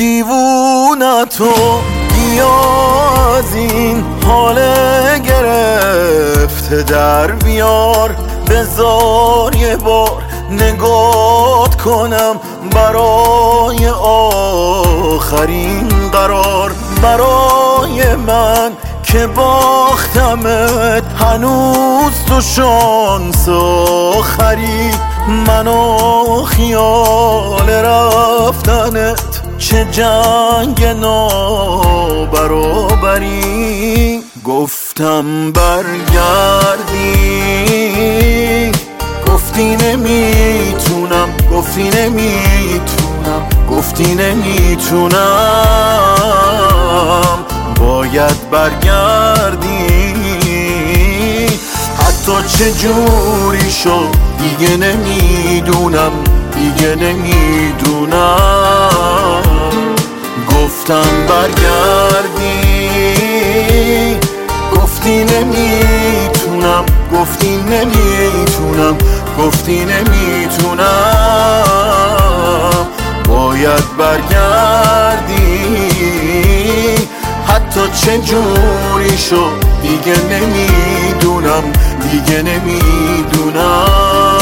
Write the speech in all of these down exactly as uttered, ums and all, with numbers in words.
دیوونتو بیا از این حال گرفته در بیار، بذار یه بار نگات کنم برای آخرین قرار. برای من که باختمت هنوز تو شانس آخری، منو خیال رفتنت چه جنگ نابرابری. گفتم برگردی، گفتی نمیتونم، گفتی نمیتونم، گفتی نمیتونم. باید برگردی، حتی چه جوری شد دیگه نمیدونم، دیگه نمیدونم. گفتم برگردی، گفتی نمیتونم، گفتی نمیتونم، گفتی نمیتونم. باید برگردی، حتی چه جوری شد دیگه نمیدونم، دیگه نمیدونم.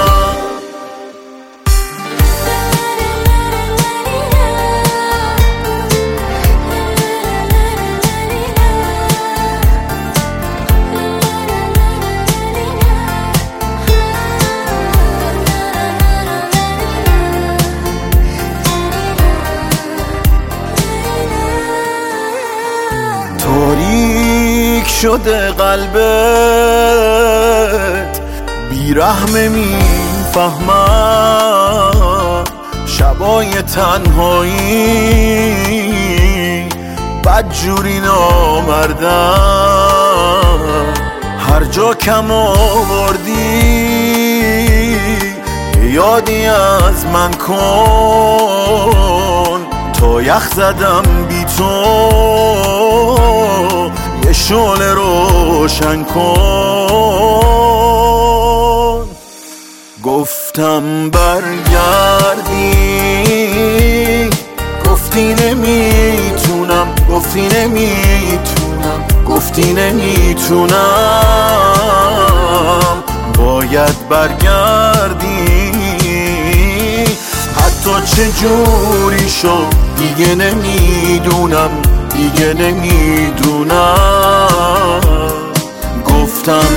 تاریک شده قلبت، بیرحم میفهمم. شبای تنهایی بدجوری نامردم. هر جا کم آوردی یادی از من کن، تا یخ زدم بی تو یه شعله روشن کن. گفتم برگردی، گفتی نمیتونم، گفتی نمیتونم، گفتی نمیتونم. باید برگردی، حتی چه جوری شد دیگه نمیدونم، دیگه نمیدونم. گفتم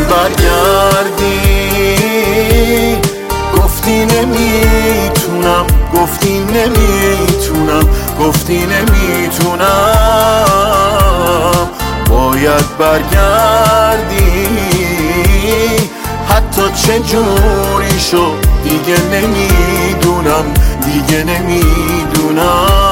برگردی، گفتی نمیتونم، گفتی نمیتونم، گفتی نمیتونم. باید برگردی، حتی چه جوری شد دیگه نمیدونم، دیگه نمیدونم.